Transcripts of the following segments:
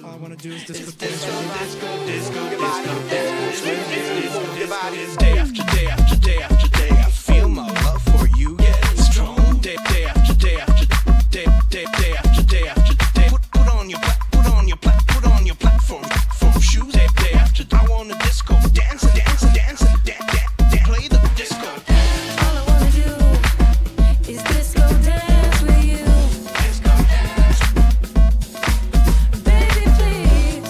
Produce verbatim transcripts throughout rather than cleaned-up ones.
All I wanna do is disco dance, disco, disco, disco dance, disco, disco, disco. Day after day after day after day, I feel my love for you getting strong. Day, day after day after day, day, day after day after day. Put, put on your plat, put on your plat, put on your platform, form shoes. Day, day after day, I wanna disco dance, dance, dance, dance, dance, dance. Play the disco. All I wanna do is disco dance with you. Disco dance. Baby, please,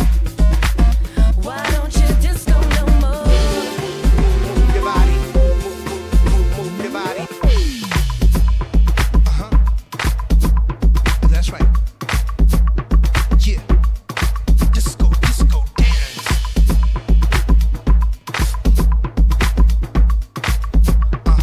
why don't you disco no more? Move your body, move, move, move, move your body. Uh huh. That's right. Yeah. Disco, disco dance. Uh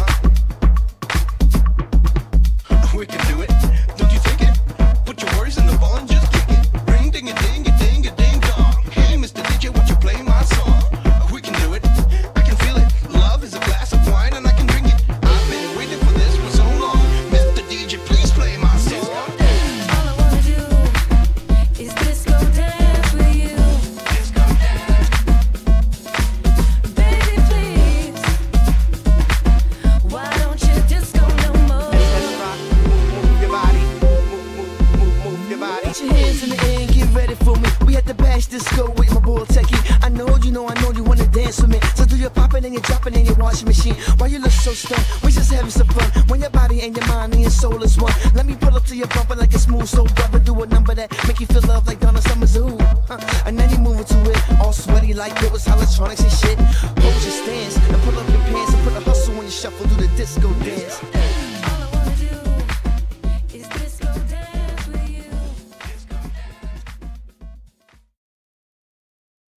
huh. We can do it. Don't you think it? Put your worries in the ball and just kick it. Ring ding a ding a ding a ding dong. Hey, Mister D J, won't you play my song? We can do it. I can feel it. Love is a glass of wine and I can drink it. I've been waiting for this for so long. Mister D J, please play my song. All I wanna do is disco dance with you. Disco dance. Baby, please, why don't you disco no more? Let's rock. Move your body. Move, move, move, move your body. Put your hands in the air and get ready for me. We had to bash disco with my boy Techie. I know you know, I know you wanna dance with me. So do your popping and your dropping in your washing machine. Why you look so stunned? We just having some fun. When your body and your mind and your soul is one. Let me pull up to your bumper like a smooth soul brother. Do a number that make you feel love like Donna Summer's. Ooh, huh. And then you move into it, all sweaty like it was electronics and shit. Hold your stance and pull up your pants and put a hustle when you shuffle through the disco dance. All I wanna do